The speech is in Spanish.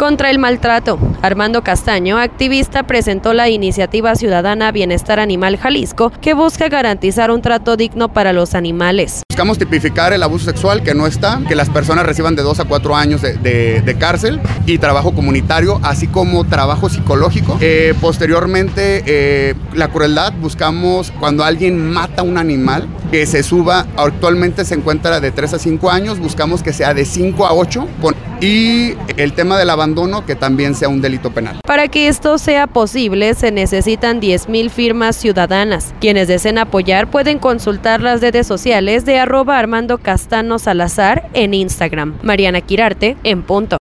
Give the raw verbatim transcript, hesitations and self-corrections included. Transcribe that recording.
Contra el maltrato, Armando Castaño, activista, presentó la iniciativa ciudadana Bienestar Animal Jalisco, que busca garantizar un trato digno para los animales. Buscamos tipificar el abuso sexual, que no está, que las personas reciban de dos a cuatro años de, de, de cárcel y trabajo comunitario, así como trabajo psicológico. Eh, posteriormente, eh, la crueldad, buscamos cuando alguien mata a un animal, que se suba, actualmente se encuentra de tres a cinco años, buscamos que sea de cinco a ocho, y el tema del abandono, que también sea un delito penal. Para que esto sea posible, se necesitan diez mil firmas ciudadanas. Quienes deseen apoyar pueden consultar las redes sociales de arroba Armando Castano Salazar en Instagram. Mariana Quirarte, en punto.